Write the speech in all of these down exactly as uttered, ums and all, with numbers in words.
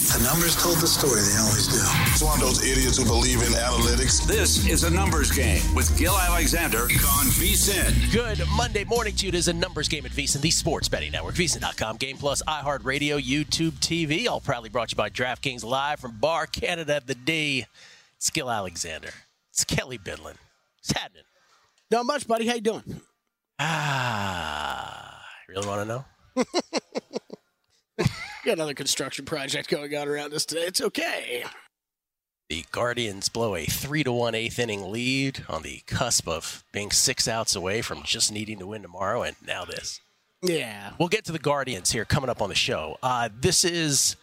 The numbers told the story. They always do. It's one of those idiots who believe in analytics. This is a numbers game with Gil Alexander on VSiN. Good Monday morning to you. It is a numbers game at VSiN, the sports betting network. VSiN dot com, Game Plus, iHeartRadio, YouTube T V. All proudly brought to you by DraftKings, live from Bar Canada at the D. It's Gil Alexander. It's Kelly Bidlin. What's happening? Not much, buddy. How you doing? Ah, really want to know? Got another construction project going on around us today. It's okay. The Guardians blow a three to one eighth inning lead on the cusp of being six outs away from just needing to win tomorrow, and now this. Yeah. We'll get to the Guardians here coming up on the show. Uh, this is,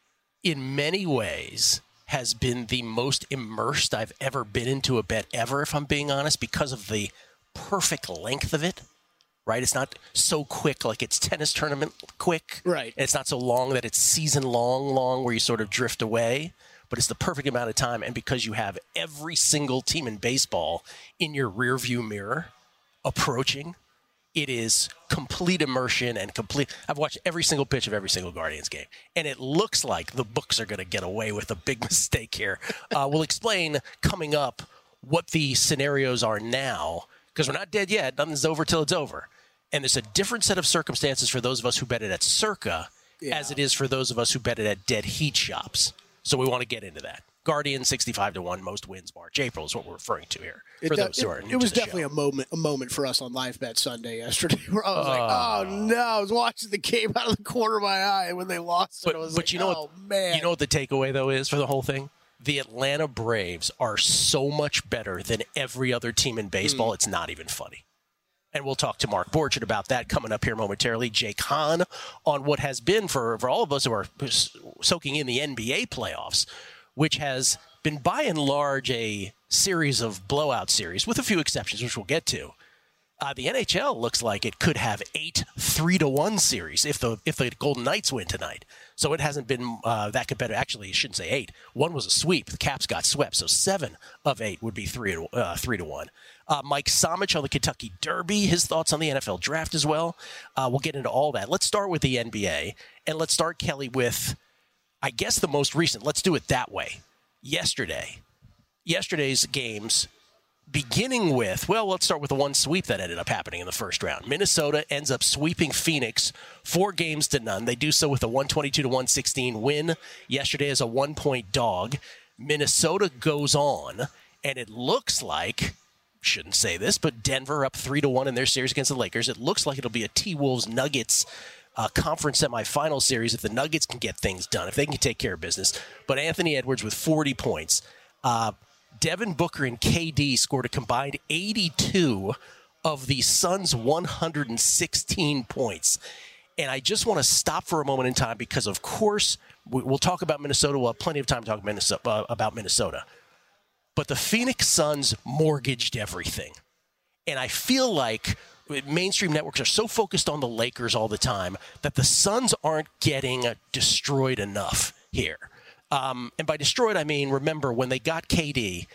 in many ways, has been the most immersed I've ever been into a bet ever, if I'm being honest, because of the perfect length of it. Right? It's not so quick like it's tennis tournament quick. Right. And it's not so long that it's season long, long where you sort of drift away. But it's the perfect amount of time. And because you have every single team in baseball in your rearview mirror approaching, it is complete immersion and complete. I've watched every single pitch of every single Guardians game. And it looks like the books are going to get away with a big mistake here. Uh, we'll explain coming up what the scenarios are now. Because we're not dead yet. Nothing's over till it's over. And there's a different set of circumstances for those of us who bet it at Circa yeah. as it is for those of us who bet it at dead heat shops. So we want to get into that. Guardian sixty-five to one, most wins March. April is what we're referring to here. It, for de- those who are it, new it was to the definitely show. a moment a moment for us on Live Bet Sunday yesterday where I was uh, like, oh, no. I was watching the game out of the corner of my eye when they lost it. But, I was but like, you know oh, what, man. You know what the takeaway, though, is for the whole thing? The Atlanta Braves are so much better than every other team in baseball, mm. it's not even funny. And we'll talk to Mark Borchardt about that coming up here momentarily. Jake Hahn on what has been, for, for all of us who are soaking in the N B A playoffs, which has been by and large a series of blowout series, with a few exceptions, which we'll get to. Uh, the N H L looks like it could have eight three to one series if the if the Golden Knights win tonight. So it hasn't been uh, that competitive. Actually, you shouldn't say eight. One was a sweep. The Caps got swept. So seven of eight would be three to, uh, three to one. Uh, Mike Somich on the Kentucky Derby. His thoughts on the N F L draft as well. Uh, we'll get into all that. Let's start with the N B A. And let's start, Kelly, with, I guess, the most recent. Let's do it that way. Yesterday. Yesterday's games, beginning with, well, let's start with the one sweep that ended up happening in the first round. Minnesota ends up sweeping Phoenix four games to none. They do so with a one twenty-two to one sixteen win yesterday as a one-point dog. Minnesota goes on, and it looks like, shouldn't say this, but Denver up three to one in their series against the Lakers. It looks like it'll be a T-Wolves Nuggets uh, conference semifinal series if the Nuggets can get things done, if they can take care of business. But Anthony Edwards with forty points. Uh, Devin Booker and K D scored a combined eighty-two of the Suns' one hundred sixteen points. And I just want to stop for a moment in time because, of course, we'll talk about Minnesota. We'll have plenty of time to talk Minnesota, uh, about Minnesota. But the Phoenix Suns mortgaged everything. And I feel like mainstream networks are so focused on the Lakers all the time that the Suns aren't getting destroyed enough here. Um, and by destroyed, I mean, remember, when they got K D,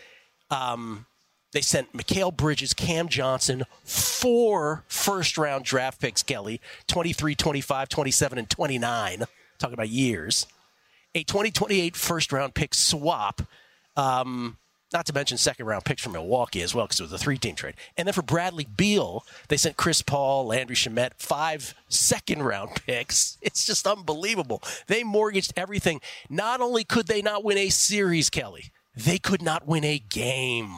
um, they sent Mikal Bridges, Cam Johnson, four first-round draft picks, Kelly, twenty-three, twenty-five, twenty-seven, and twenty-nine, talking about years, a twenty twenty-eight first-round pick swap, um, not to mention second-round picks from Milwaukee as well, because it was a three-team trade. And then for Bradley Beal, they sent Chris Paul, Landry Shamet, five second-round picks. It's just unbelievable. They mortgaged everything. Not only could they not win a series, Kelly, they could not win a game.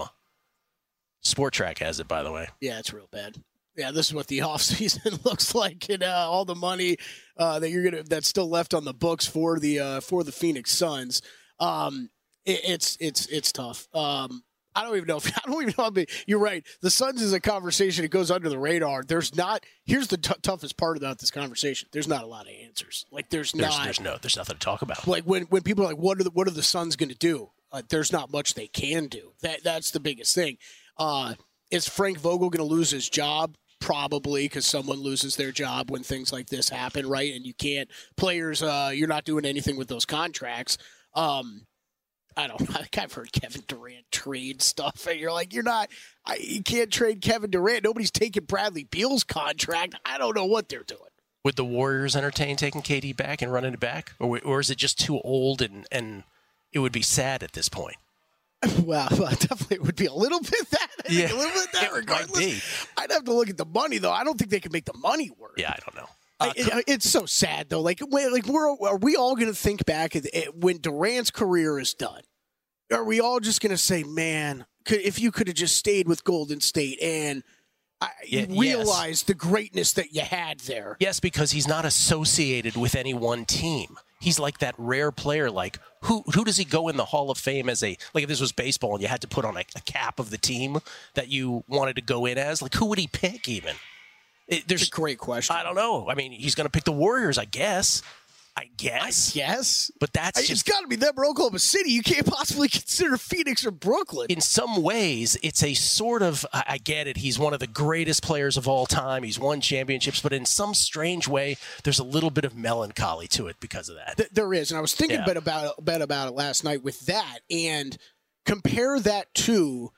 Sport Track has it, by the way. Yeah, it's real bad. Yeah, this is what the offseason looks like, and uh, all the money uh, that you're gonna that's still left on the books for the uh, for the Phoenix Suns. Um, it, it's it's it's tough. Um, I don't even know if I don't even know. I mean, you're right. The Suns is a conversation. It goes under the radar. There's not. Here's the t- toughest part about this conversation. There's not a lot of answers. Like there's, there's not. There's no. There's nothing to talk about. Like when when people are like, what are the what are the Suns going to do? Uh, there's not much they can do. That that's the biggest thing. Uh, is Frank Vogel going to lose his job? Probably, because someone loses their job when things like this happen, right? And you can't, players, uh, you're not doing anything with those contracts. Um, I don't know. I've heard Kevin Durant trade stuff, and you're like, you're not, I, you can't trade Kevin Durant. Nobody's taking Bradley Beal's contract. I don't know what they're doing. Would the Warriors entertain taking K D back and running it back? Or, or is it just too old and, and it would be sad at this point? Well, definitely it would be a little bit that. I think Yeah. a little bit that It might regardless. be. I'd have to look at the money, though. I don't think they can make the money work. Yeah, I don't know. Uh, I- it- it's so sad, though. Like, wait, like we're, are we all going to think back at, at when Durant's career is done? Are we all just going to say, man, could, if you could have just stayed with Golden State and I Yeah, realized the greatness that you had there? Yes, because he's not associated with any one team. He's like that rare player. Like, who who does he go in the Hall of Fame as a, like if this was baseball and you had to put on a, a cap of the team that you wanted to go in as, like who would he pick even? It, there's It's a great question. I don't know. I mean, he's going to pick the Warriors, I guess. I guess. Yes. But that's It's just, got to be them or Oklahoma City. You can't possibly consider Phoenix or Brooklyn. in some ways, it's a sort of, I I get it, he's one of the greatest players of all time. He's won championships, but in some strange way, there's a little bit of melancholy to it because of that. Th- there is, and I was thinking Yeah. a bit about it, bit about it last night with that, and compare that to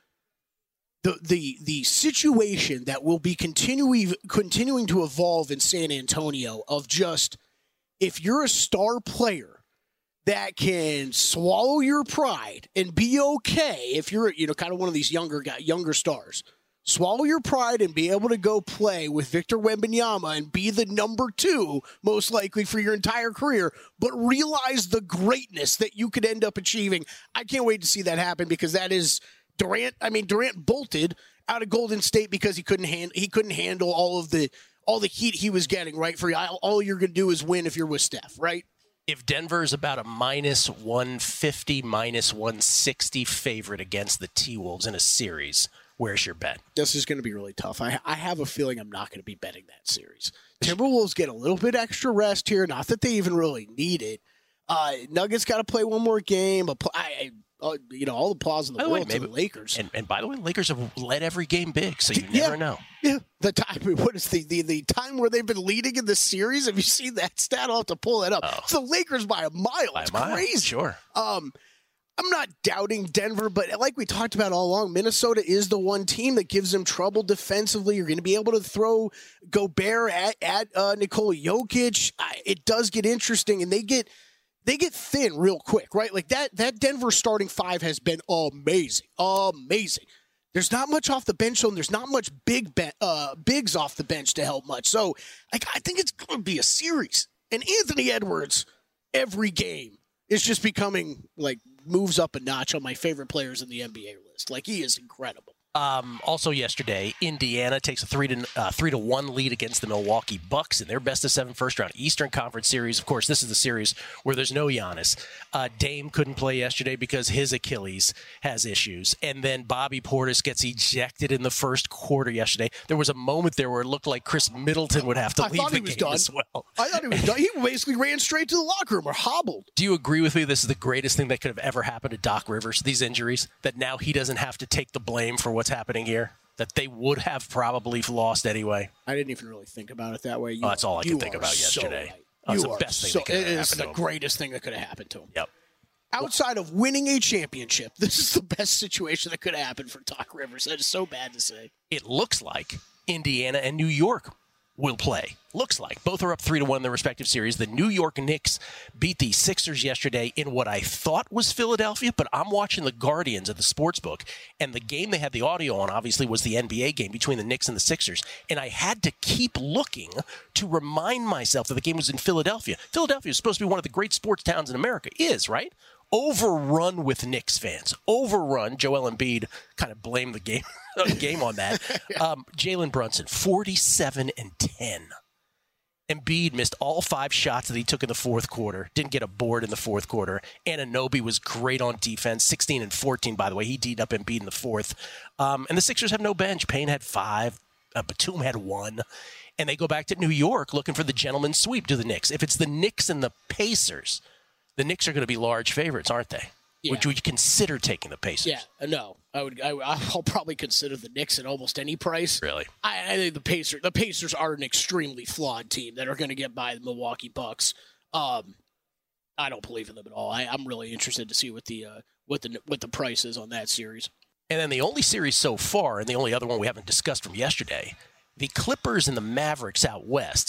the the the situation that will be continuing continuing to evolve in San Antonio of just if you're a star player that can swallow your pride and be okay if you're you know kind of one of these younger guy, younger stars. Swallow your pride and be able to go play with Victor Wembanyama and be the number two, most likely for your entire career, but realize the greatness that you could end up achieving. I can't wait to see that happen because that is Durant. I mean, Durant bolted out of Golden State because he couldn't hand, he couldn't handle all of the all the heat he was getting. Right, for all you're going to do is win if you're with Steph. Right. If Denver is about a minus one fifty, minus one sixty favorite against the T-Wolves in a series, where's your bet? This is going to be really tough. I, I have a feeling I'm not going to be betting that series. Timberwolves get a little bit extra rest here. Not that they even really need it. Uh, Nuggets got to play one more game. I, I, uh, you know, all the applause in the By the way, world to maybe- the Lakers. And, and by the way, Lakers have led every game big, so you Yeah. never know. Yeah, the time. What is the, the the time where they've been leading in the series? Have you seen that stat? I'll have to pull that up. Oh. It's the Lakers by a mile. By a It's mile, crazy. sure. Um, I'm not doubting Denver, but like we talked about all along, Minnesota is the one team that gives them trouble defensively. You're going to be able to throw Gobert at, at uh, Nikola Jokic. I, it does get interesting, and they get they get thin real quick, right? Like that that Denver starting five has been amazing, amazing. There's not much off the bench, and there's not much big be- uh, bigs off the bench to help much. So like, I think it's going to be a series. And Anthony Edwards, every game, is just becoming like moves up a notch on my favorite players in the N B A list. Like he is incredible. Um, also yesterday, Indiana takes a three to uh, three to one lead against the Milwaukee Bucks in their best of seven first round Eastern Conference series. Of course, this is the series where there's no Giannis. Uh, Dame couldn't play yesterday because his Achilles has issues, and then Bobby Portis gets ejected in the first quarter yesterday. There was a moment there where it looked like Chris Middleton would have to I leave thought the he was game done. as well. I thought he was done. He basically ran straight to the locker room or hobbled. Do you agree with me? This is the greatest thing that could have ever happened to Doc Rivers. These injuries, that now he doesn't have to take the blame for what's happening here. That they would have probably lost anyway. I didn't even really think about it that way. You, Oh, that's all I could you think are about so yesterday. right. That's You the are best thing so, that could have it is happened to the him. greatest thing that could have happened to him. Yep. Outside of winning a championship, this is the best situation that could have happened for Doc Rivers. That is so bad to say. It looks like Indiana and New York will play. Looks like. Both are up three to one in their respective series. The New York Knicks beat the Sixers yesterday in what I thought was Philadelphia, but I'm watching the Guardians at the sportsbook, and the game they had the audio on, obviously, was the N B A game between the Knicks and the Sixers, and I had to keep looking to remind myself that the game was in Philadelphia. Philadelphia is supposed to be one of the great sports towns in America. Is, right? Overrun with Knicks fans. Overrun. Joel Embiid kind of blamed the game, game on that. um, Jalen Brunson, forty-seven and ten. Embiid missed all five shots that he took in the fourth quarter. Didn't get a board in the fourth quarter. Anunoby was great on defense. sixteen and fourteen, by the way. He D'd up Embiid in the fourth. Um, and the Sixers have no bench. Payne had five. Uh, Batum had one. And they go back to New York looking for the gentleman's sweep to the Knicks. If it's the Knicks and the Pacers, the Knicks are going to be large favorites, aren't they? Yeah. Would you consider taking the Pacers? Yeah, uh, no, I would. I, I'll probably consider the Knicks at almost any price. Really? I, I think the Pacers. The Pacers are an extremely flawed team that are going to get by the Milwaukee Bucks. Um, I don't believe in them at all. I, I'm really interested to see what the uh, what the what the price is on that series. And then the only series so far, and the only other one we haven't discussed from yesterday, the Clippers and the Mavericks out west.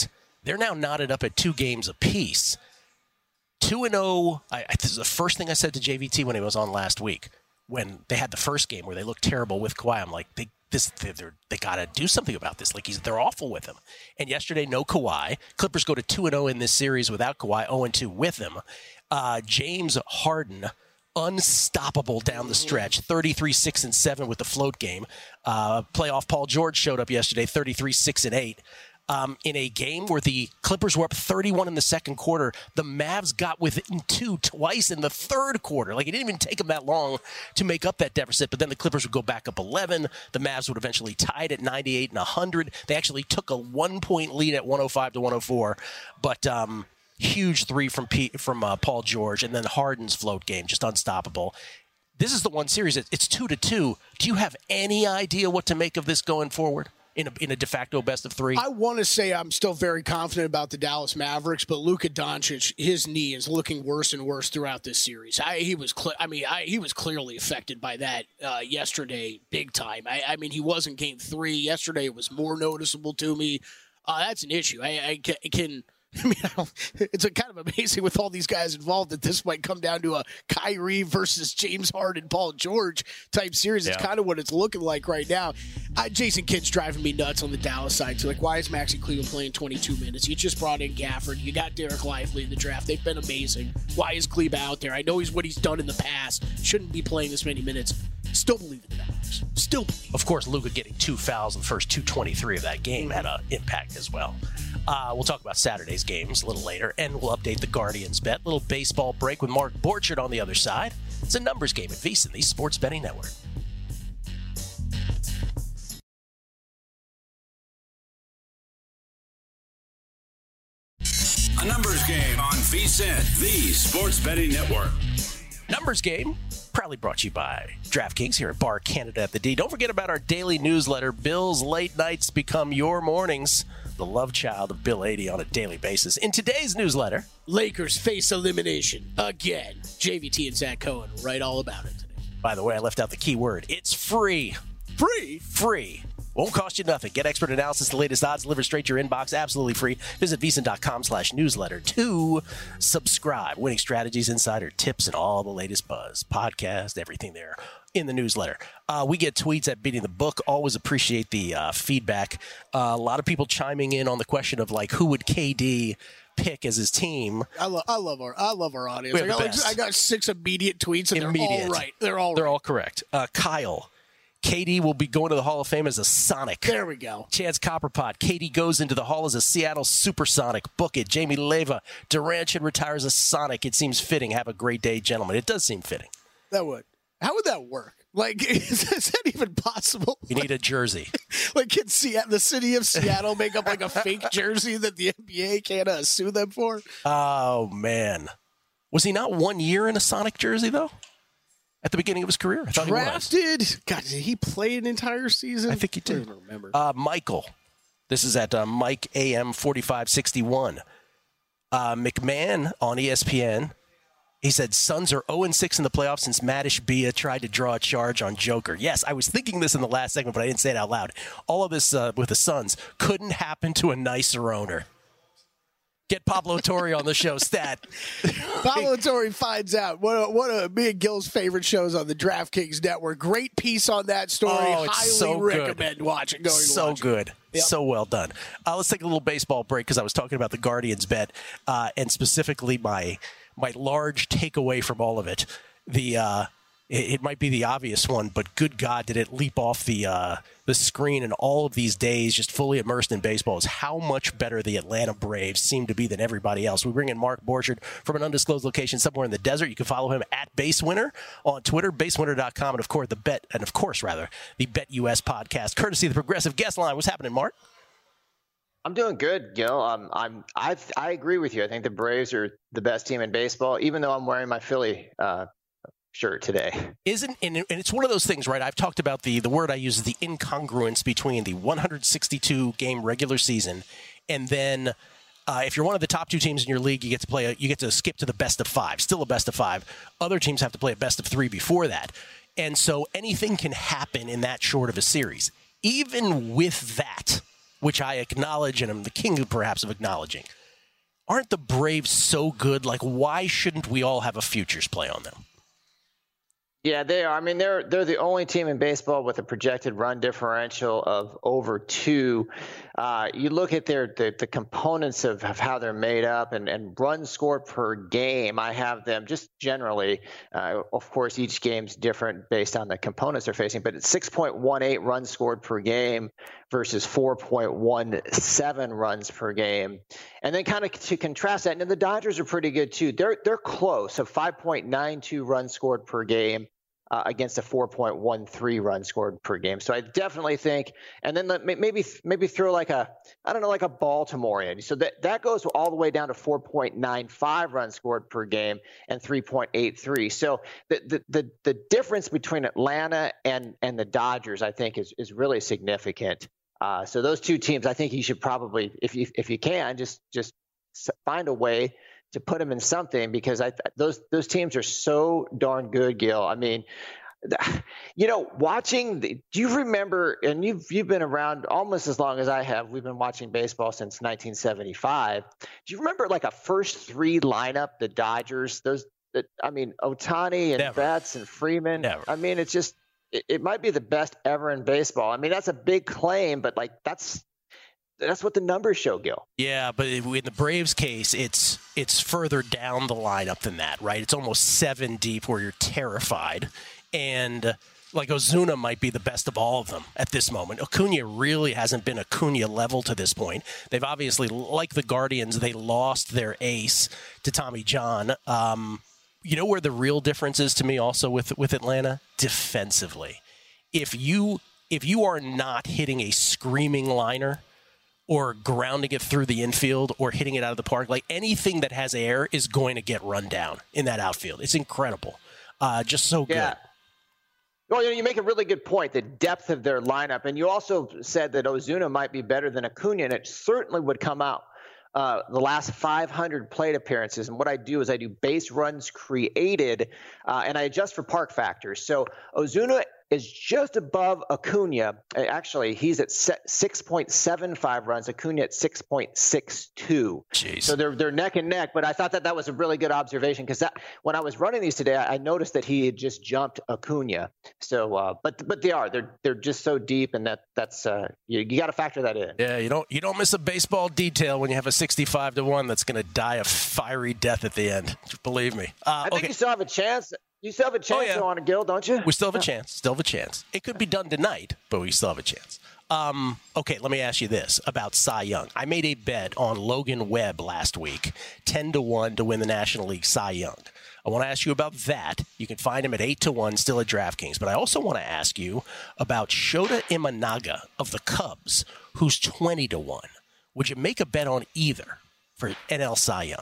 They're now knotted up at two games apiece. two and oh, I, this is the first thing I said to J V T when he was on last week, when they had the first game where they looked terrible with Kawhi. I'm like, they this they they got to do something about this. Like, he's they're awful with him. And yesterday, no Kawhi. Clippers go to two and oh in this series without Kawhi, oh and two with him. Uh, James Harden, unstoppable down the stretch, thirty-three six and seven with the float game. Uh, playoff Paul George showed up yesterday, thirty-three six and eight. Um, in a game where the Clippers were up thirty-one in the second quarter, the Mavs got within two twice in the third quarter. Like, it didn't even take them that long to make up that deficit, but then the Clippers would go back up eleven. The Mavs would eventually tie it at ninety-eight and one hundred. They actually took a one-point lead at one oh five to one oh four, but um, huge three from P- from uh, Paul George, and then Harden's float game, just unstoppable. This is the one series. It's two to two. Do you have any idea what to make of this going forward? In a, in a de facto best of three? I want to say I'm still very confident about the Dallas Mavericks, but Luka Doncic, his knee is looking worse and worse throughout this series. I, he was, cl- I mean, I, he was clearly affected by that uh, yesterday, big time. I, I mean, he was in Game Three yesterday. It was more noticeable to me. Uh, that's an issue. I, I can. can I mean, I don't, it's a kind of amazing with all these guys involved that this might come down to a Kyrie versus James Harden, Paul George type series. It's yeah. kind of what it's looking like right now. I, Jason Kidd's driving me nuts on the Dallas side. So, like, why is Maxi Cleveland playing twenty-two minutes? You just brought in Gafford. You got Derek Lively in the draft. They've been amazing. Why is Cleve out there? I know he's what he's done in the past. Shouldn't be playing this many minutes. Still believe in the Mavericks. Still believe. Of course, Luka getting two fouls in the first two twenty-three of that game had an impact as well. Uh, we'll talk about Saturday's games a little later, and we'll update the Guardians bet. Little baseball break with Mark Borchard on the other side. It's a numbers game at VSiN, the Sports Betting Network. A numbers game on VSiN, the Sports Betting Network. Numbers game, proudly brought to you by DraftKings here at Bar Canada at the D. Don't forget about our daily newsletter. Bill's late nights become your mornings. The love child of Bill eighty on a daily basis. In today's newsletter, Lakers face elimination again. J V T and Zach Cohen write all about it today. By the way, I left out the key word. It's free. Free? Free. Won't cost you nothing. Get expert analysis, the latest odds delivered straight to your inbox, absolutely free. Visit VSiN.com slash newsletter to subscribe. Winning strategies, insider tips, and all the latest buzz. Podcast, everything there in the newsletter. Uh, we get tweets at Beating the Book. Always appreciate the uh, feedback. Uh, a lot of people chiming in on the question of, like, who would K D pick as his team? I, lo- I love our I love our audience. I got, like, I got six immediate tweets, and immediate. They're all right. They're all They're right. all correct. Uh, Kyle. K D will be going to the Hall of Fame as a Sonic. There we go. Chance Copperpot. K D goes into the Hall as a Seattle Supersonic. Book it. Jamie Leva. Durant should retire as a Sonic. It seems fitting. Have a great day, gentlemen. It does seem fitting. That would. How would that work? Like, is, is that even possible? You need a jersey. Like, can Seattle, the city of Seattle make up like a fake jersey that the N B A can't uh, sue them for? Oh, man. Was he not one year in a Sonic jersey, though? At the beginning of his career? I thought Drafted. He was. God, did he play an entire season? I think he did. I don't remember. Uh, Michael. This is at uh, Mike A M forty-five sixty-one. Uh, McMahon on E S P N. He said, Suns are oh and six in the playoffs since Madish Bia tried to draw a charge on Joker. Yes, I was thinking this in the last segment, but I didn't say it out loud. All of this uh, with the Suns couldn't happen to a nicer owner. Get Pablo Torre on the show, stat. Pablo Torre finds out. One of, one of me and Gil's favorite shows on the DraftKings Network. Great piece on that story. Oh, it's Highly so recommend good. watching. Going so watch good. Yep. So well done. Uh, let's take a little baseball break because I was talking about the Guardians bet uh, and specifically my my large takeaway from all of it. The uh, it, it might be the obvious one, but good God, did it leap off the uh, the screen in all of these days, just fully immersed in baseball, is how much better the Atlanta Braves seem to be than everybody else. We bring in Mark Borchard from an undisclosed location somewhere in the desert. You can follow him at BaseWinner on Twitter, basewinner dot com, and of course the bet, and of course rather the BetUS podcast, courtesy of the Progressive Guest Line. What's happening, Mark? I'm doing good, Gil. Um, I'm I I agree with you. I think the Braves are the best team in baseball, even though I'm wearing my Philly uh, shirt today. Isn't and it's one of those things, right? I've talked about the the word I use is the incongruence between the one hundred sixty-two game regular season and then uh, if you're one of the top two teams in your league, you get to play a, you get to skip to the best of five, still a best of five. Other teams have to play a best of three before that, and so anything can happen in that short of a series. Even with that, which I acknowledge and I'm the king perhaps of acknowledging, aren't the Braves so good? Like, why shouldn't we all have a futures play on them? Yeah, they are. I mean, they're they're the only team in baseball with a projected run differential of over two. Uh, you look at their the, the components of, of how they're made up and, and runs scored per game. I have them just generally. Uh, of course, each game's different based on the components they're facing, but it's six point one eight runs scored per game versus four point one seven runs per game. And then kind of to contrast that, and the Dodgers are pretty good too. They're they're close, so five point nine two runs scored per game. Uh, against a four point one three run scored per game. So I definitely think, and then let, maybe maybe throw like a, I don't know, like a Baltimore in. So that, that goes all the way down to four point nine five runs scored per game and three point eight three. So the the the, the difference between Atlanta and, and the Dodgers, I think, is, is really significant. Uh, so those two teams, I think you should probably, if you if you can, just just find a way to put them in something, because I those those teams are so darn good, Gil. I mean, you know, watching. The, do you remember? And you've you've been around almost as long as I have. We've been watching baseball since nineteen seventy-five. Do you remember like a first three lineup? The Dodgers. Those. I mean, Ohtani and Never. Betts and Freeman. Never. I mean, it's just it, it might be the best ever in baseball. I mean, that's a big claim, but like that's. That's what the numbers show, Gil. Yeah, but in the Braves case, it's it's further down the lineup than that, right? It's almost seven deep where you're terrified. And like Ozuna might be the best of all of them at this moment. Acuna really hasn't been Acuna level to this point. They've obviously, like the Guardians, they lost their ace to Tommy John. Um, you know where the real difference is to me also with with Atlanta? Defensively. If you if you are not hitting a screaming liner, or grounding it through the infield, or hitting it out of the park, like anything that has air is going to get run down in that outfield. It's incredible. Uh, just so good. Yeah. Well, you know, you make a really good point, the depth of their lineup. And you also said that Ozuna might be better than Acuna, and it certainly would come out uh, the last five hundred plate appearances. And what I do is I do base runs created, uh, and I adjust for park factors. So Ozuna is just above Acuna. Actually, he's at six point seven five runs. Acuna at six point six two. Jeez. So they're they're neck and neck. But I thought that that was a really good observation, because that when I was running these today, I noticed that he had just jumped Acuna. So, uh, but but they are they're they're just so deep, and that that's uh, you, you got to factor that in. Yeah, you don't you don't miss a baseball detail when you have a sixty-five to one that's going to die a fiery death at the end. Believe me. Uh, I think okay. you still have a chance. You still have a chance Oh, yeah. on a Gil, don't you? We still have a chance. Still have a chance. It could be done tonight, but we still have a chance. Um, okay, let me ask you this about Cy Young. I made a bet on Logan Webb last week, ten to one to win the National League Cy Young. I want to ask you about that. You can find him at eight to one still at DraftKings. But I also want to ask you about Shota Imanaga of the Cubs, who's twenty to one. Would you make a bet on either for N L Cy Young?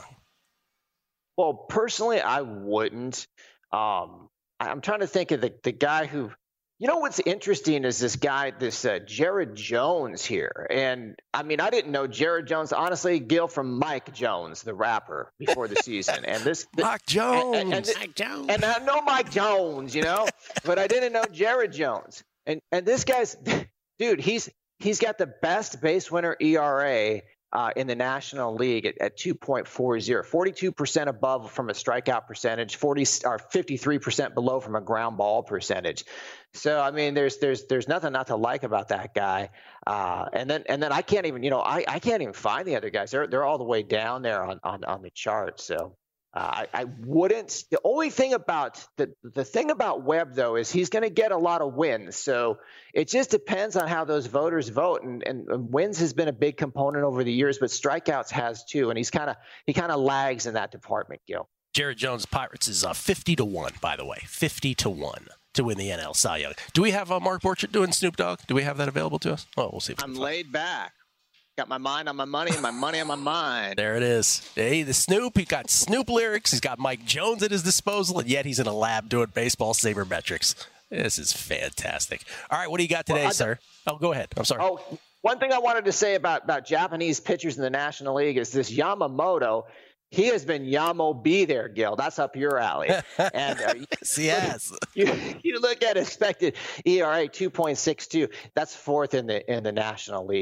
Well, personally, I wouldn't. Um, I'm trying to think of the, the guy who, you know, what's interesting is this guy, this uh, Jared Jones here. And I mean, I didn't know Jared Jones, honestly, Gil, from Mike Jones, the rapper, before the season. And this, this Mike Jones. And, and, and, Mike Jones. And I know Mike Jones, you know, but I didn't know Jared Jones. And and this guy's, dude, he's he's got the best base winner E R A Uh, in the National League at, at two point four oh, forty-two percent above from a strikeout percentage, forty or fifty-three percent below from a ground ball percentage. So I mean, there's there's there's nothing not to like about that guy. Uh, and then and then I can't even you know I, I can't even find the other guys. They're they're all the way down there on on, on the chart. So. Uh, I, I wouldn't. The only thing about the the thing about Webb though is he's going to get a lot of wins. So it just depends on how those voters vote. And, and, and wins has been a big component over the years, but strikeouts has too. And he's kind of he kind of lags in that department, Gil. Jared Jones Pirates is uh, fifty to one, by the way, fifty to one to win the N L Cy Young. Do we have uh, Mark Borchardt doing Snoop Dogg? Do we have that available to us? Oh, we'll see. If I'm laid back. Got my mind on my money and my money on my mind. There it is. Hey, the Snoop. He got Snoop lyrics. He's got Mike Jones at his disposal, and yet he's in a lab doing baseball sabermetrics. This is fantastic. All right, what do you got today, well, sir? Oh, go ahead. I'm sorry. Oh, one thing I wanted to say about, about Japanese pitchers in the National League is this Yamamoto. He has been Yamo B there, Gil. That's up your alley. And uh, yes, yes. You, you look at expected E R A two point six two. That's fourth in the in the National League.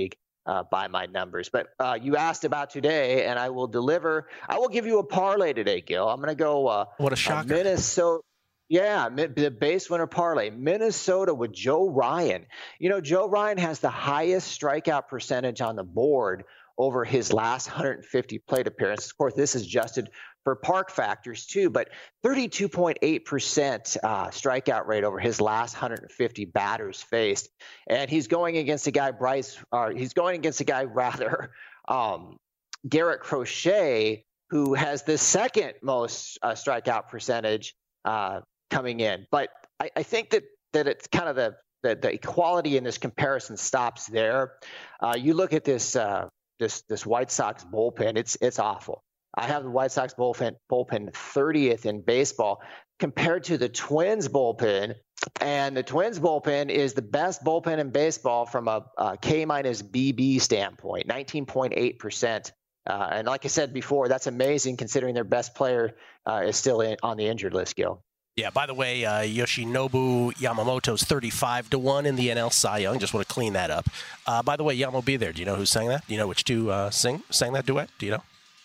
uh, by my numbers. But uh, you asked about today, and I will deliver. I will give you a parlay today, Gil. I'm going to go. Uh, what a shocker! Uh, Minnesota. Yeah, the base winner parlay. Minnesota with Joe Ryan. You know, Joe Ryan has the highest strikeout percentage on the board over his last one hundred fifty plate appearances. Of course, this is adjusted for park factors too, but thirty-two point eight percent uh, strikeout rate over his last one hundred fifty batters faced. And he's going against a guy, Bryce, uh, he's going against a guy rather, um, Garrett Crochet, who has the second most uh, strikeout percentage uh, coming in. But I, I think that, that it's kind of the, the, the equality in this comparison stops there. Uh, you look at this, uh, this, this White Sox bullpen, it's, it's awful. I have the White Sox bullpen, bullpen thirtieth in baseball compared to the Twins bullpen. And the Twins bullpen is the best bullpen in baseball from a, a K minus B B standpoint, nineteen point eight percent. Uh, and like I said before, that's amazing considering their best player uh, is still in, on the injured list, Gil. Yeah, by the way, uh, Yoshinobu Yamamoto's thirty-five to one in the N L Cy Young. Just want to clean that up. Uh, by the way, Yamo be there. Do you know who sang that? Do you know which two uh, sing sang that duet? Do you know?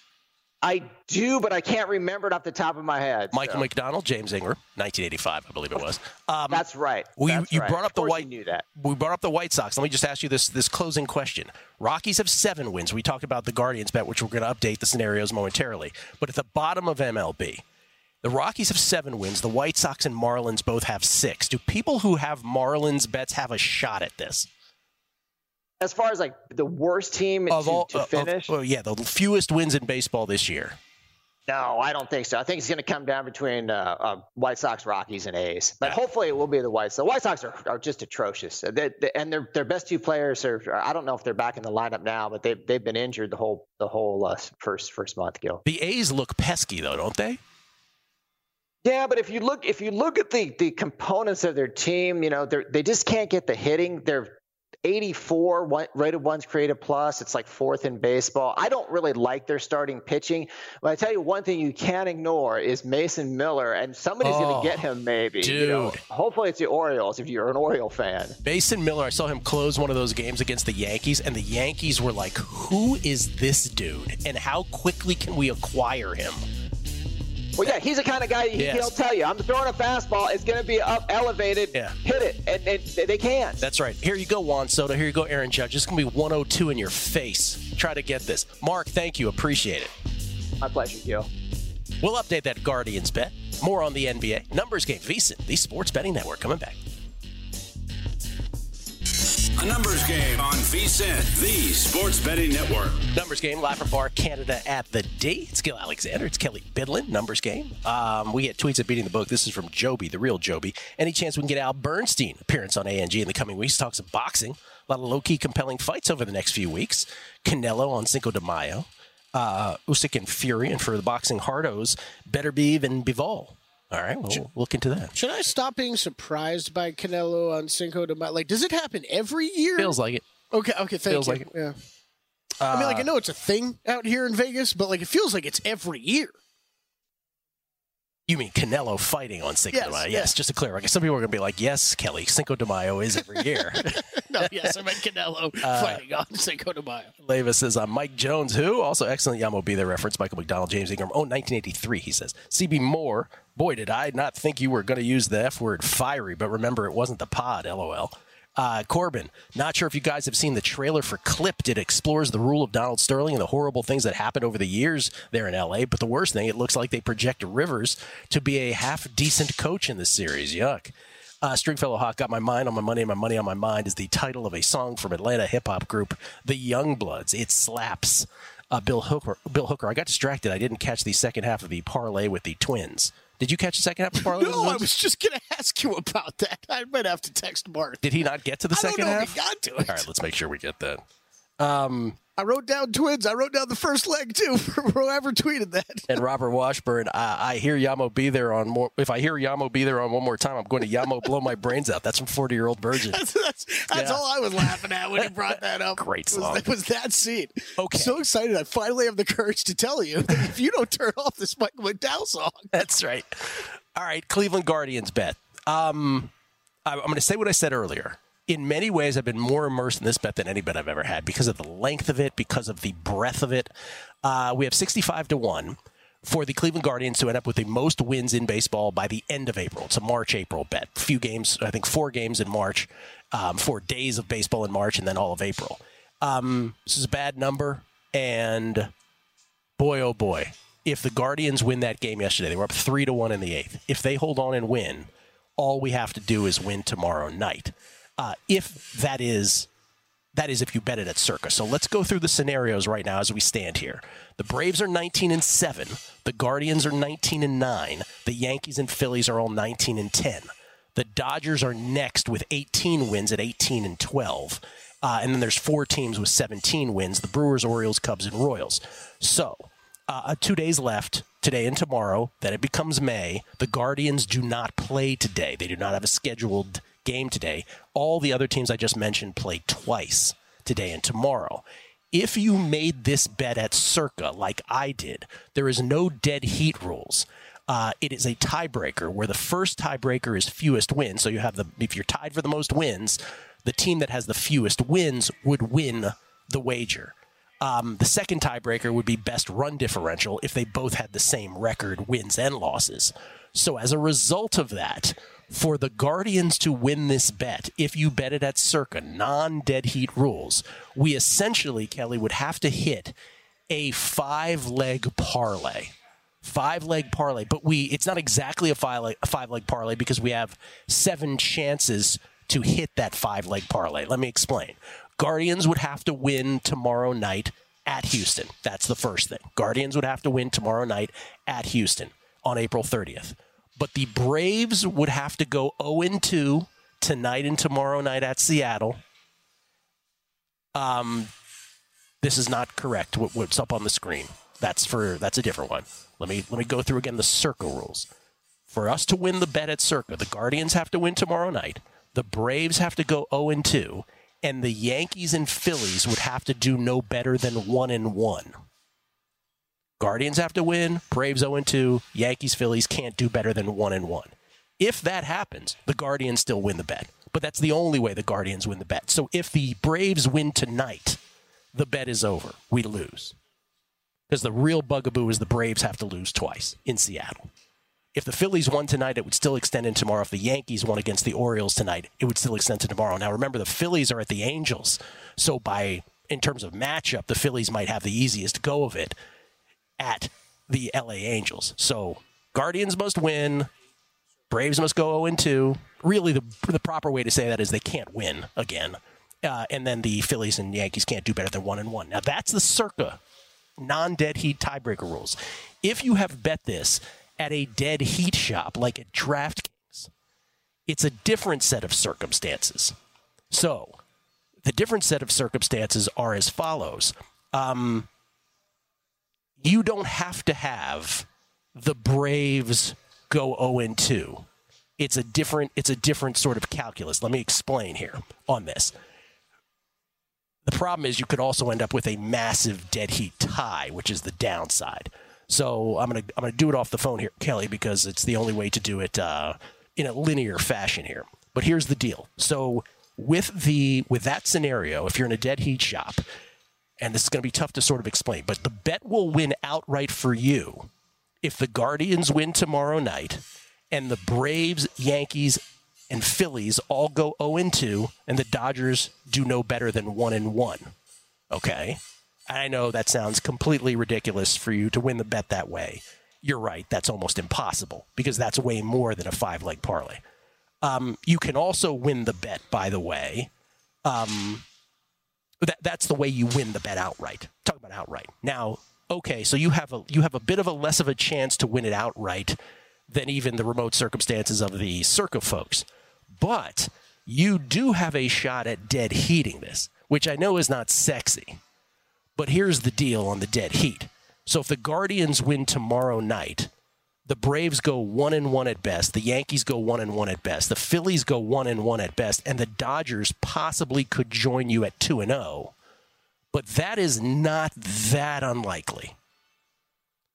I do, but I can't remember it off the top of my head. Michael so. McDonald, James Ingram, nineteen eighty-five, I believe it was. Um, That's right. We, That's you right. brought up of the course White. You knew that. We brought up the White Sox. Let me just ask you this this closing question. Rockies have seven wins. We talked about the Guardians bet, which we're going to update the scenarios momentarily. But at the bottom of M L B, the Rockies have seven wins. The White Sox and Marlins both have six. Do people who have Marlins bets have a shot at this? As far as like the worst team of to, all, to uh, finish? Of, well, yeah, the fewest wins in baseball this year. No, I don't think so. I think it's going to come down between uh, uh, White Sox, Rockies, and A's. But yeah. hopefully it will be the White Sox. The White Sox are, are just atrocious. They, they, and their their best two players are, I don't know if they're back in the lineup now, but they've, they've been injured the whole the whole uh, first first month, Gil. The A's look pesky, though, don't they? Yeah, but if you look if you look at the, the components of their team, you know, they they just can't get the hitting. They're eighty-four one, rated ones created plus. It's like fourth in baseball. I don't really like their starting pitching. But I tell you one thing you can't ignore is Mason Miller, and somebody's oh, going to get him maybe. Dude. You know, hopefully it's the Orioles if you're an Oriole fan. Mason Miller, I saw him close one of those games against the Yankees, and the Yankees were like, who is this dude, and how quickly can we acquire him? Well, yeah, he's the kind of guy he, yes. he'll tell you, I'm throwing a fastball. It's going to be up, elevated. Yeah. Hit it. And, and they can't. That's right. Here you go, Juan Soto. Here you go, Aaron Judge. It's going to be one oh two in your face. Try to get this. Mark, thank you. Appreciate it. My pleasure, Gil. We'll update that Guardians bet. More on the N B A. Numbers game. VSiN, the Sports Betting Network. Coming back. A numbers game on VSiN, the Sports Betting Network. Numbers game, Laffer Bar, Canada at the D. It's Gil Alexander. It's Kelly Bidlin. Numbers game. Um, we get tweets at Beating the Book. This is from Joby, the real Joby. Any chance we can get Al Bernstein appearance on A N G in the coming weeks? Talks some boxing. A lot of low-key compelling fights over the next few weeks. Canelo on Cinco de Mayo. Uh, Usyk and Fury. And for the boxing hardos, Beterbiev and Bivol. All right, well, we'll look into that. Should I stop being surprised by Canelo on Cinco de Mayo? Like, does it happen every year? Feels like it. Okay, okay, thank feels you. Like it. Yeah. Uh, I mean, like, I know it's a thing out here in Vegas, but, like, it feels like it's every year. You mean Canelo fighting on Cinco yes, de Mayo? Yes, yes, just to clarify. Some people are going to be like, yes, Kelly, Cinco de Mayo is every year. No, yes, I meant Canelo uh, fighting on Cinco de Mayo. Leva says, I'm Mike Jones, who? Also excellent Yamo Be There reference. Michael McDonald, James Ingram. Oh, nineteen eighty-three, he says. C B Moore, boy, did I not think you were going to use the F word fiery, but remember, it wasn't the pod, LOL. Uh, Corbin, not sure if you guys have seen the trailer for Clipped. It explores the rule of Donald Sterling and the horrible things that happened over the years there in L A. But the worst thing, it looks like they project Rivers to be a half-decent coach in this series. Yuck. Uh, Stringfellow Hawk, Got My Mind on My Money and My Money on My Mind is the title of a song from Atlanta hip-hop group The Youngbloods. It slaps. Uh, Bill Hooker, Bill Hooker, I got distracted. I didn't catch the second half of the parlay with the Twins. Did you catch the second half of the parlay? No, I was just going to ask you about that. I might have to text Mark. Did he not get to the I second don't know half? if he got to it. All right, let's make sure we get that. Um, I wrote down Twins. I wrote down the first leg, too, for whoever tweeted that. And Robert Washburn, I, I hear Yamo be there on more. If I hear Yamo be there on one more time, I'm going to Yamo blow my brains out. That's from forty-year-old Virgin. That's, that's, that's Yeah. all I was laughing at when he brought that up. Great was, song. was that scene. Okay. So excited. I finally have the courage to tell you that if you don't turn off this Michael McDowell song. That's right. All right, Cleveland Guardians bet. Um, I, I'm going to say what I said earlier. in many ways, I've been more immersed in this bet than any bet I've ever had because of the length of it, because of the breadth of it. Uh, we have sixty-five to one for the Cleveland Guardians to end up with the most wins in baseball by the end of April. It's a March-April bet. A few games, I think four games in March, um, four days of baseball in March, and then all of April. Um, this is a bad number, and boy, oh boy, if the Guardians win that game yesterday, they were up three to one in the eighth. If they hold on and win, all we have to do is win tomorrow night. Uh, if that is... That is if you bet it at Circa. So let's go through the scenarios right now as we stand here. The Braves are nineteen and seven. The Guardians are nineteen and nine. The Yankees and Phillies are all nineteen and ten. The Dodgers are next with eighteen wins at eighteen and twelve. Uh, and then there's four teams with seventeen wins. The Brewers, Orioles, Cubs, and Royals. So uh, two days left, today and tomorrow. Then it becomes May. The Guardians do not play today. They do not have a scheduled game today. All the other teams I just mentioned play twice, today and tomorrow. If you made this bet at Circa like I did, there is no dead heat rules. Uh, it is a tiebreaker where the first tiebreaker is fewest wins. So you have the if you're tied for the most wins, the team that has the fewest wins would win the wager. Um, the second tiebreaker would be best run differential if they both had the same record, wins and losses. So as a result of that, for the Guardians to win this bet, if you bet it at Circa, non-dead heat rules, we essentially, Kelly, would have to hit a five-leg parlay. Five-leg parlay. But we it's not exactly a five-leg, a five-leg parlay because we have seven chances to hit that five-leg parlay. Let me explain. Guardians would have to win tomorrow night at Houston. That's the first thing. Guardians would have to win tomorrow night at Houston on April thirtieth. But the Braves would have to go oh and two tonight and tomorrow night at Seattle. Um, this is not correct. What, what's up on the screen? That's for that's a different one. Let me let me go through again the Circa rules. For us to win the bet at Circa, the Guardians have to win tomorrow night. The Braves have to go oh and two, and the Yankees and Phillies would have to do no better than one and one. Guardians have to win, Braves oh and two, Yankees, Phillies can't do better than one and one. If that happens, the Guardians still win the bet. But that's the only way the Guardians win the bet. So if the Braves win tonight, the bet is over. We lose. Because the real bugaboo is the Braves have to lose twice in Seattle. If the Phillies won tonight, it would still extend in tomorrow. If the Yankees won against the Orioles tonight, it would still extend to tomorrow. Now remember, the Phillies are at the Angels. So by in terms of matchup, the Phillies might have the easiest go of it at the L A Angels. So Guardians must win. Braves must go oh and two. Really, the the proper way to say that is they can't win again. Uh, and then the Phillies and Yankees can't do better than one and one. Now, that's the Circa non-dead heat tiebreaker rules. If you have bet this at a dead heat shop like at DraftKings, it's a different set of circumstances. So the different set of circumstances are as follows. Um... You don't have to have the Braves go oh and two. It's a different it's a different sort of calculus. Let me explain here on this. The problem is you could also end up with a massive dead heat tie, which is the downside. So I'm gonna I'm gonna do it off the phone here, Kelly, because it's the only way to do it uh, in a linear fashion here. But here's the deal. So with the with that scenario, if you're in a dead heat shop, and this is going to be tough to sort of explain, but the bet will win outright for you if the Guardians win tomorrow night and the Braves, Yankees, and Phillies all go oh and two and the Dodgers do no better than one and one. Okay? I know that sounds completely ridiculous for you to win the bet that way. You're right. That's almost impossible because that's way more than a five-leg parlay. Um, you can also win the bet, by the way. Um... That that's the way you win the bet outright. Talk about outright. Now, okay, so you have a you have a bit of a less of a chance to win it outright than even the remote circumstances of the Circa folks. But you do have a shot at dead heating this, which I know is not sexy. But here's the deal on the dead heat. So if the Guardians win tomorrow night, the Braves go one and one at best, the Yankees go one and one at best, the Phillies go one and one at best, and the Dodgers possibly could join you at two and oh. But that is not that unlikely.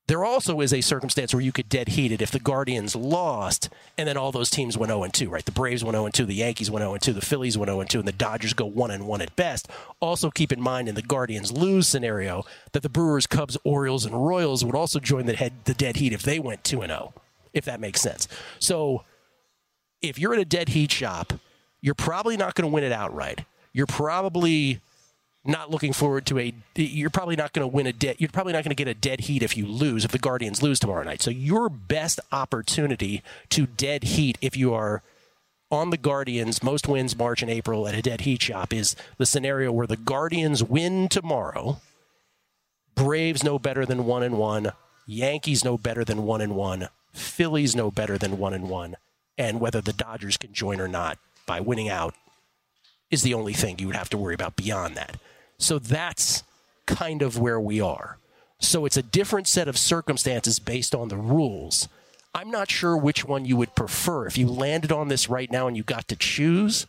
There also is a circumstance where you could dead heat it if the Guardians lost, and then all those teams went oh and two, right? The Braves went oh and two, the Yankees went oh and two, the Phillies went oh and two, and the Dodgers go one and one at best. Also keep in mind in the Guardians lose scenario that the Brewers, Cubs, Orioles, and Royals would also join the, head, the dead heat if they went two and oh, if that makes sense. So if you're in a dead heat shop, you're probably not going to win it outright. You're probably not looking forward to a you're probably not going to win a dead you're probably not going to get a dead heat if you lose, if the Guardians lose tomorrow night. So your best opportunity to dead heat if you are on the Guardians most wins March and April at a dead heat shop is the scenario where the Guardians win tomorrow, Braves no better than one and one, Yankees no better than one and one, Phillies no better than one and one, and whether the Dodgers can join or not by winning out is the only thing you would have to worry about beyond that. So that's kind of where we are. So it's a different set of circumstances based on the rules. I'm not sure which one you would prefer. If you landed on this right now and you got to choose.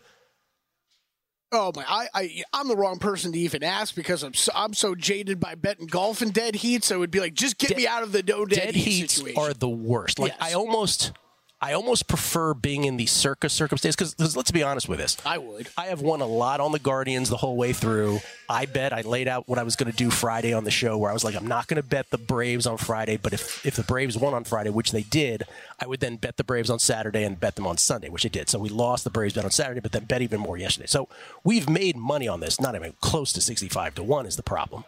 Oh my! I, I I'm the wrong person to even ask because I'm so, I'm so jaded by betting golf and dead heat. So it would be like, just get dead, me out of the no dead, dead heat heats situation. Are the worst. Like yes. I almost. I almost prefer being in the circus circumstance because let's be honest with this. I would. I have won a lot on the Guardians the whole way through. I bet I laid out what I was going to do Friday on the show where I was like, I'm not going to bet the Braves on Friday, but if, if the Braves won on Friday, which they did, I would then bet the Braves on Saturday and bet them on Sunday, which I did. So we lost the Braves bet on Saturday, but then bet even more yesterday. So we've made money on this. Not even close to sixty-five to one is the problem.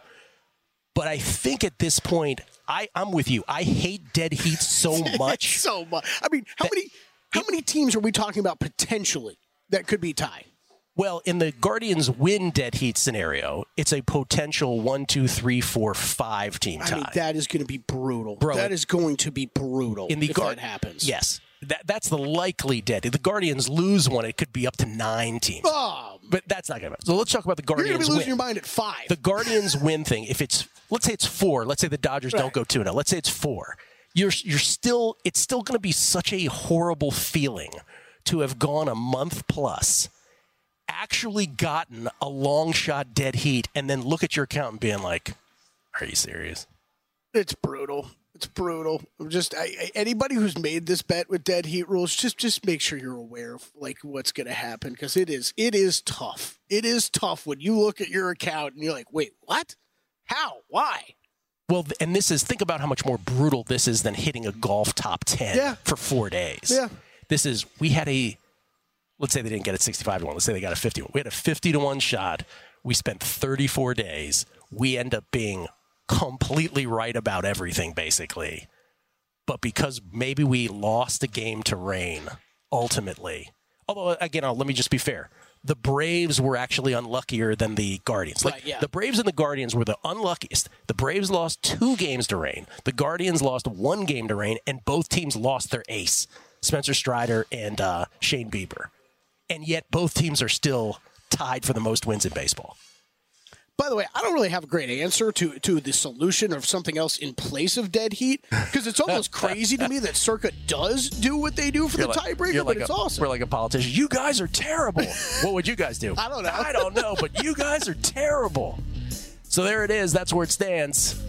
But I think at this point, I, I'm with you. I hate dead heat so much. so much. I mean, how many... How many teams are we talking about potentially that could be tied? Well, in the Guardians win dead heat scenario, it's a potential one, two, three, four, five team tie. I mean, that is going to be brutal. Bro, that is going to be brutal in the if Gar- that happens. Yes. That, that's the likely dead. If the Guardians lose one, it could be up to nine teams. Oh, but that's not going to happen. So let's talk about the Guardians You're going to be losing win. your mind at five. The Guardians win thing, if it's, let's say it's four. Let's say the Dodgers right. don't go two and oh. Let's say it's four. You're you're still it's still going to be such a horrible feeling to have gone a month plus, actually gotten a long shot dead heat, and then look at your account and being like, "Are you serious?" It's brutal. It's brutal. I'm just I, I, anybody who's made this bet with dead heat rules, just just make sure you're aware of like what's going to happen because it is it is tough. It is tough when you look at your account and you're like, "Wait, what? How? Why?" Well, and this is, think about how much more brutal this is than hitting a golf top ten yeah. for four days. Yeah. This is, we had a, let's say they didn't get it sixty-five to one. Let's say they got a fifty to one. We had a fifty to one shot. We spent thirty-four days. We end up being completely right about everything, basically. But because maybe we lost a game to rain, ultimately. Although, again, I'll, let me just be fair. The Braves were actually unluckier than the Guardians. Like, right, yeah. The Braves and the Guardians were the unluckiest. The Braves lost two games to rain. The Guardians lost one game to rain, and both teams lost their ace, Spencer Strider and uh, Shane Bieber. And yet both teams are still tied for the most wins in baseball. By the way, I don't really have a great answer to, to the solution of something else in place of dead heat because it's almost crazy to me that Circa does do what they do for you're the like, tiebreaker, like but it's a, awesome. We're like a politician. You guys are terrible. What would you guys do? I don't know. I don't know, but you guys are terrible. So there it is. That's where it stands.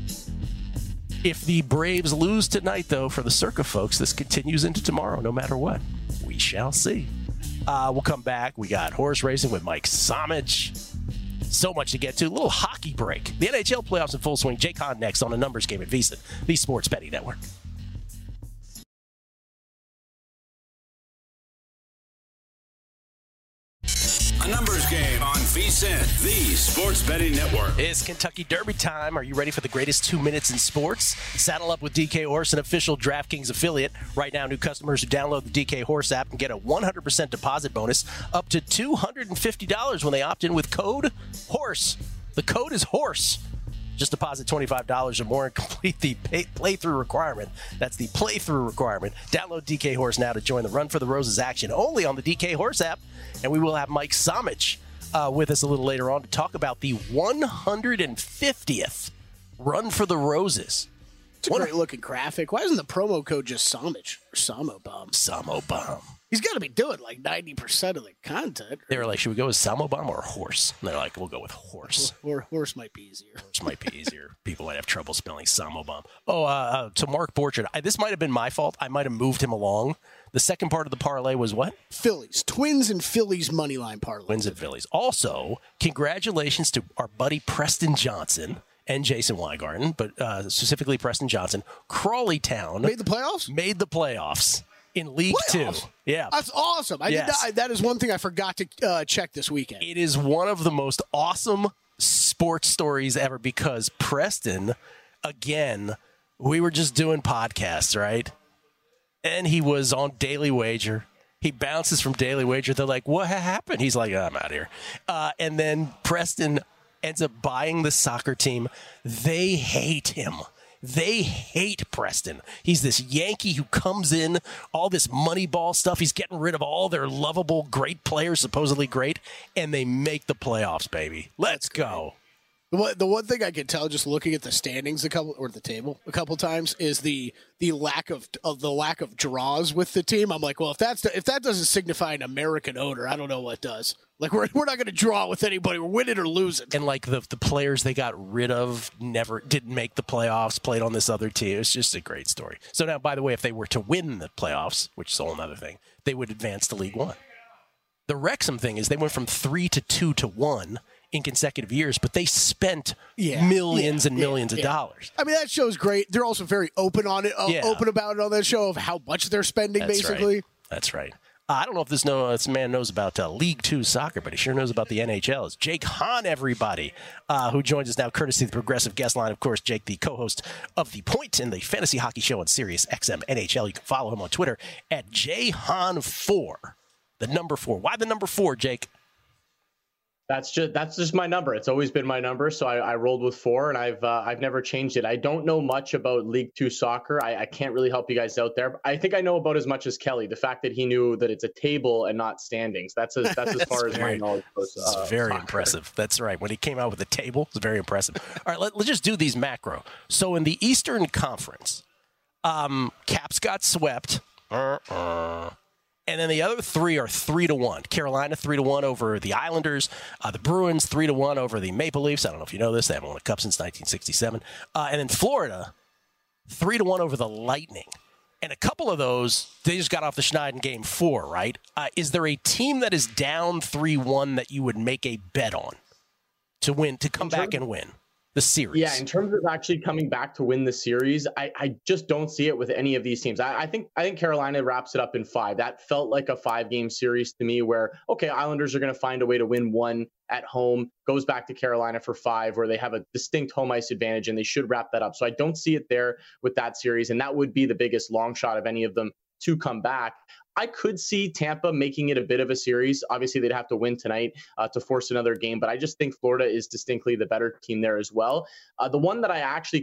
If the Braves lose tonight, though, for the Circa folks, this continues into tomorrow, no matter what. We shall see. Uh, we'll come back. We got horse racing with Mike Somich. So much to get to. A little hockey break. The N H L playoffs in full swing. Jake Hahn next on a numbers game at VSiN, the Sports Betting Network. A numbers game on VSiN, the Sports Betting Network. It's Kentucky Derby time. Are you ready for the greatest two minutes in sports? Saddle up with D K Horse, an official DraftKings affiliate. Right now, new customers who download the D K Horse app can get a one hundred percent deposit bonus up to two hundred fifty dollars when they opt in with code HORSE. The code is HORSE. Just deposit twenty-five dollars or more and complete the pay- playthrough requirement. That's the playthrough requirement. Download D K Horse now to join the Run for the Roses action only on the D K Horse app. And we will have Mike Somich uh, with us a little later on to talk about the one hundred fiftieth Run for the Roses. It's a great looking graphic. Why isn't the promo code just Samich or Samo Bomb? Samo Bomb. He's got to be doing like ninety percent of the content. They were like, should we go with Samo Bomb or horse? And they're like, we'll go with horse. Or, or horse might be easier. Horse might be easier. People might have trouble spelling Samo Bomb. Oh, uh, uh, to Mark Borchardt, I, this might have been my fault. I might have moved him along. The second part of the parlay was what? Phillies. Twins and Phillies money line parlay. Twins and Phillies. Also, congratulations to our buddy Preston Johnson and Jason Weingarten, but uh, specifically Preston Johnson. Crawley Town Made the playoffs? Made the playoffs in League Playoffs? Two. Yeah. That's awesome. I Yes. did not, I, that is one thing I forgot to uh, check this weekend. It is one of the most awesome sports stories ever because Preston, again, we were just doing podcasts, right? And he was on Daily Wager. He bounces from Daily Wager. They're like, what happened? He's like, oh, I'm out of here. Uh, and then Preston ends up buying the soccer team. They hate him. They hate Preston. He's this Yankee who comes in, all this Moneyball stuff. He's getting rid of all their lovable, great players, supposedly great, and they make the playoffs, baby. Let's go. The one, the one thing I can tell just looking at the standings a couple or the table a couple times is the the lack of, of the lack of draws with the team. I'm like, well, if that's the, if that doesn't signify an American owner, I don't know what does. Like we're we're not going to draw with anybody. We're winning or losing. And like the the players they got rid of never didn't make the playoffs. Played on this other team. It's just a great story. So now, by the way, if they were to win the playoffs, which is a whole other thing, they would advance to League One. The Wrexham thing is they went from three to two to one in consecutive years, but they spent Yeah, millions yeah, and millions yeah, of yeah. dollars. I mean, that show's great. They're also very open on it, uh, Yeah. open about it on that show of how much they're spending, That's basically. right. That's right. Uh, I don't know if this, know, this man knows about uh, League Two soccer, but he sure knows about the N H L. It's Jake Hahn, everybody, uh, who joins us now, courtesy of the Progressive Guest Line. Of course, Jake, the co-host of The Point in the Fantasy Hockey Show on Sirius X M N H L. You can follow him on Twitter at J Hahn four, the number four. Why the number four, Jake? That's just that's just my number. It's always been my number, so I, I rolled with four, and I've uh, I've never changed it. I don't know much about League Two soccer. I, I can't really help you guys out there. I think I know about as much as Kelly. The fact that he knew that it's a table and not standings. That's as that's as far as very, my knowledge goes. It's Uh, very soccer. impressive. That's right. When he came out with the table, it's very impressive. All right, let, let's just do these macro. So in the Eastern Conference, um, Caps got swept. Uh-uh. And then the other three are three to one. Carolina three to one over the Islanders. Uh, the Bruins three to one over the Maple Leafs. I don't know if you know this; they haven't won a cup since nineteen sixty-seven. Uh, and then Florida three to one over the Lightning. And a couple of those they just got off the schneid in Game Four, right? Uh, is there a team that is down three one that you would make a bet on to win to come back and win the series? Yeah, in terms of actually coming back to win the series, I, I just don't see it with any of these teams. I, I think I think Carolina wraps it up in five. That felt like a five-game series to me where, okay, Islanders are going to find a way to win one at home, goes back to Carolina for five, where they have a distinct home ice advantage, and they should wrap that up. So I don't see it there with that series, and that would be the biggest long shot of any of them to come back. I could see Tampa making it a bit of a series. Obviously, they'd have to win tonight uh, to force another game, but I just think Florida is distinctly the better team there as well. Uh, the one that I actually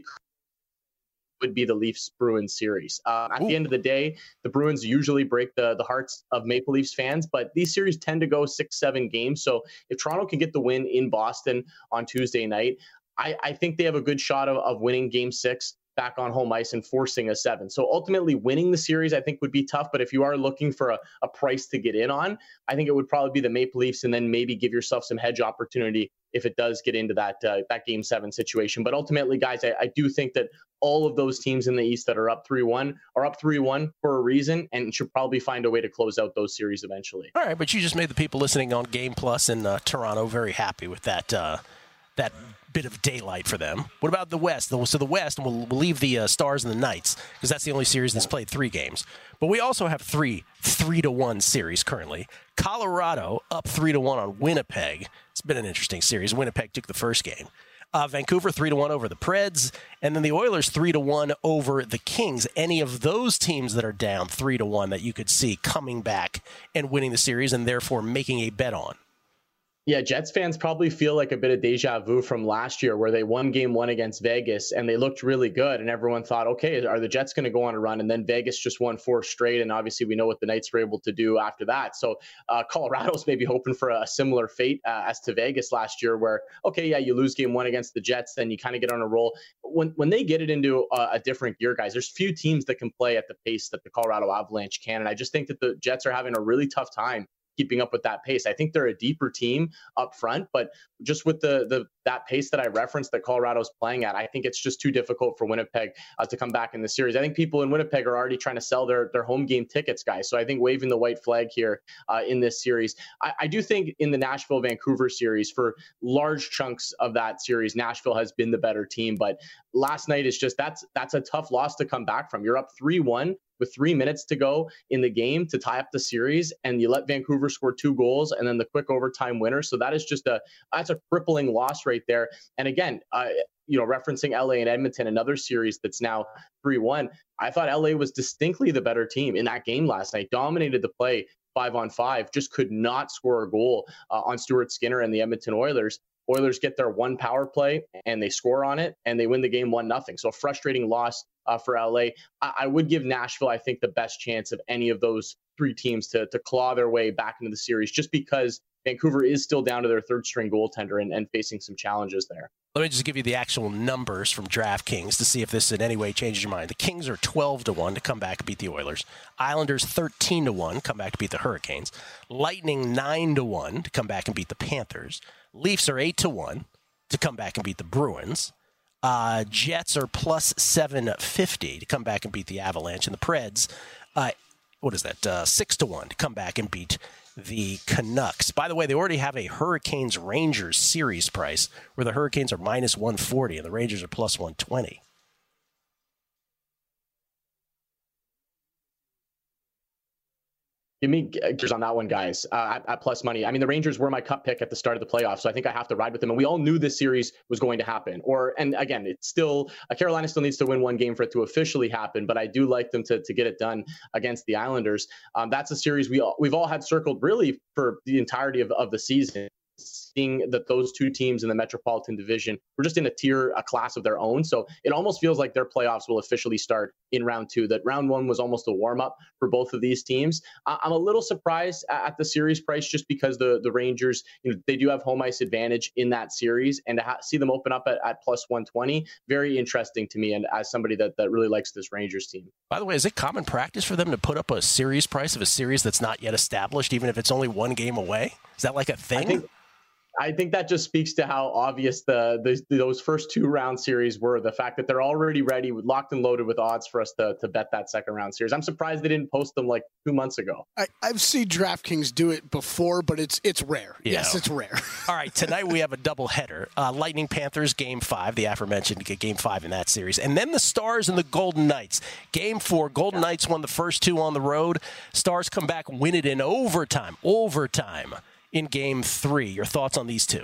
would be the Leafs-Bruins series. Uh, at Ooh. the end of the day, the Bruins usually break the, the hearts of Maple Leafs fans, but these series tend to go six, seven games. So if Toronto can get the win in Boston on Tuesday night, I, I think they have a good shot of, of winning game six back on home ice and forcing a seven. So ultimately winning the series, I think, would be tough. But if you are looking for a, a price to get in on, I think it would probably be the Maple Leafs, and then maybe give yourself some hedge opportunity if it does get into that uh, that game seven situation. But ultimately, guys, I, I do think that all of those teams in the East that are up three one are up three one for a reason, and should probably find a way to close out those series eventually. All right, but you just made the people listening on Game Plus in uh, Toronto very happy with that uh, that bit of daylight for them. What about the West? So the West, and we'll, we'll leave the uh, Stars and the Knights, because that's the only series that's played three games. But we also have three three to one series currently. Colorado up three to one on Winnipeg. It's been an interesting series. Winnipeg took the first game. Uh, Vancouver three to one over the Preds, and then the Oilers three to one over the Kings. Any of those teams that are down three to one that you could see coming back and winning the series, and therefore making a bet on? Yeah, Jets fans probably feel like a bit of deja vu from last year where they won game one against Vegas and they looked really good. And everyone thought, okay, are the Jets going to go on a run? And then Vegas just won four straight. And obviously we know what the Knights were able to do after that. So uh, Colorado's maybe hoping for a similar fate uh, as to Vegas last year where, okay, yeah, you lose game one against the Jets, then you kind of get on a roll. When when they get it into a, a different gear, guys, there's few teams that can play at the pace that the Colorado Avalanche can. And I just think that the Jets are having a really tough time keeping up with that pace. I think they're a deeper team up front, but just with the the that pace that I referenced that Colorado's playing at, I think it's just too difficult for Winnipeg uh, to come back in the series. I think people in Winnipeg are already trying to sell their their home game tickets, guys. So I think waving the white flag here uh, in this series. I, I do think in the Nashville-Vancouver series, for large chunks of that series, Nashville has been the better team. But last night is just that's that's a tough loss to come back from. You're up three one with three minutes to go in the game to tie up the series, and you let Vancouver score two goals and then the quick overtime winner. So that is just a that's a crippling loss right there. And again, uh, you know, referencing L A and Edmonton, another series that's now three one. I thought L A was distinctly the better team in that game last night, dominated the play five on five, just could not score a goal uh, on Stuart Skinner and the Edmonton Oilers. Oilers get their one power play and they score on it and they win the game one nothing. So a frustrating loss uh, for L A. I, I would give Nashville, I think, the best chance of any of those three teams to to claw their way back into the series, just because Vancouver is still down to their third string goaltender and, and facing some challenges there. Let me just give you the actual numbers from DraftKings to see if this in any way changes your mind. The Kings are twelve to one to come back and beat the Oilers. Islanders thirteen to one, come back to beat the Hurricanes. Lightning nine to one to come back and beat the Panthers. Leafs are eight to one to come back and beat the Bruins. Uh, Jets are plus seven fifty to come back and beat the Avalanche. And the Preds, uh, what is that, uh, six to one to come back and beat the Canucks. By the way, they already have a Hurricanes-Rangers series price where the Hurricanes are minus one forty and the Rangers are plus one twenty. Give me gears on that one, guys, uh, at, at plus money. I mean, the Rangers were my cup pick at the start of the playoffs, so I think I have to ride with them. And we all knew this series was going to happen. Or, and again, it's still, uh, Carolina still needs to win one game for it to officially happen, but I do like them to, to get it done against the Islanders. Um, that's a series we all, we've all had circled really for the entirety of, of the season. Seeing that those two teams in the Metropolitan Division were just in a tier, a class of their own. So it almost feels like their playoffs will officially start in round two. That round one was almost a warm-up for both of these teams. I'm a little surprised at the series price just because the, the Rangers, you know, they do have home ice advantage in that series, and to ha- see them open up at, at plus one twenty, very interesting to me, and as somebody that, that really likes this Rangers team. By the way, is it common practice for them to put up a series price of a series that's not yet established, even if it's only one game away? Is that like a thing? I think, I think that just speaks to how obvious the, the those first two round series were. The fact that they're already ready, locked and loaded with odds for us to, to bet that second round series. I'm surprised they didn't post them like two months ago. I, I've seen DraftKings do it before, but it's it's rare. Yeah. Yes, it's rare. All right, tonight we have a doubleheader. Uh, Lightning Panthers, game five, the aforementioned game five in that series. And then the Stars and the Golden Knights. Game four, Golden Knights won the first two on the road. Stars come back, win it in overtime. Overtime. In game three. Your thoughts on these two?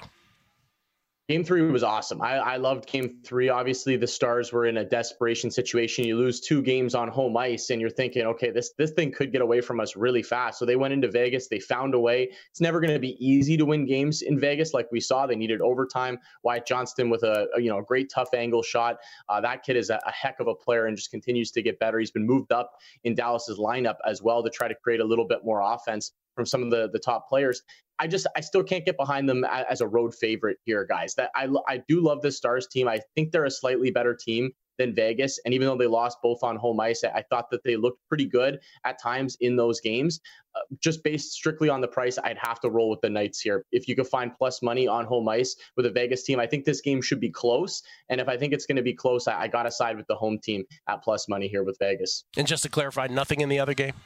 Game three was awesome. I, I loved game three. Obviously, the Stars were in a desperation situation. You lose two games on home ice, and you're thinking, okay, this this thing could get away from us really fast. So they went into Vegas. They found a way. It's never going to be easy to win games in Vegas, like we saw. They needed overtime. Wyatt Johnston with a, a you know a great tough angle shot. Uh, that kid is a, a heck of a player and just continues to get better. He's been moved up in Dallas's lineup as well to try to create a little bit more offense from some of the, the top players. I just, I still can't get behind them as a road favorite here, guys. That I, I do love this Stars team. I think they're a slightly better team than Vegas. And even though they lost both on home ice, I thought that they looked pretty good at times in those games. Uh, just based strictly on the price, I'd have to roll with the Knights here. If you could find plus money on home ice with a Vegas team, I think this game should be close. And if I think it's going to be close, I, I got to side with the home team at plus money here with Vegas. And just to clarify, nothing in the other game?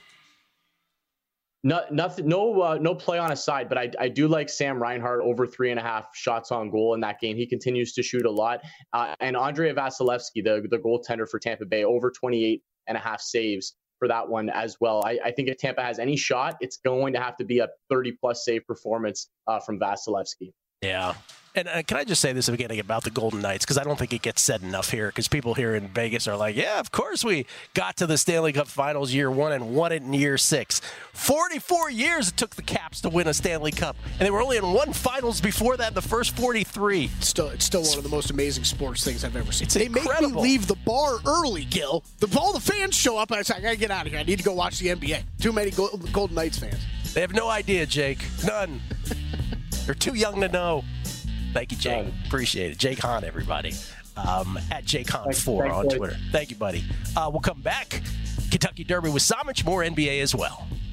No, nothing, no, uh, no play on a side, but I, I do like Sam Reinhart over three and a half shots on goal in that game. He continues to shoot a lot. Uh, and Andrei Vasilevsky, the, the goaltender for Tampa Bay, over twenty-eight and a half saves for that one as well. I, I think if Tampa has any shot, it's going to have to be a thirty plus save performance uh, from Vasilevsky. Yeah. And uh, can I just say this beginning about the Golden Knights? Because I don't think it gets said enough here. Because people here in Vegas are like, yeah, of course we got to the Stanley Cup Finals year one and won it in year six. forty-four years it took the Caps to win a Stanley Cup. And they were only in one Finals before that in the first forty-three. It's still, it's still one of the most amazing sports things I've ever seen. It's they incredible. make me leave the bar early, Gil. The, all the fans show up, and I say, I got to get out of here. I need to go watch the N B A. Too many Go- Golden Knights fans. They have no idea, Jake. None. They're too young to know. Thank you, Jake. Appreciate it. Jake Hahn, everybody. Um, at Jake Hahn four on Twitter. Thank you, buddy. Uh, we'll come back. Kentucky Derby with Samich. More N B A as well.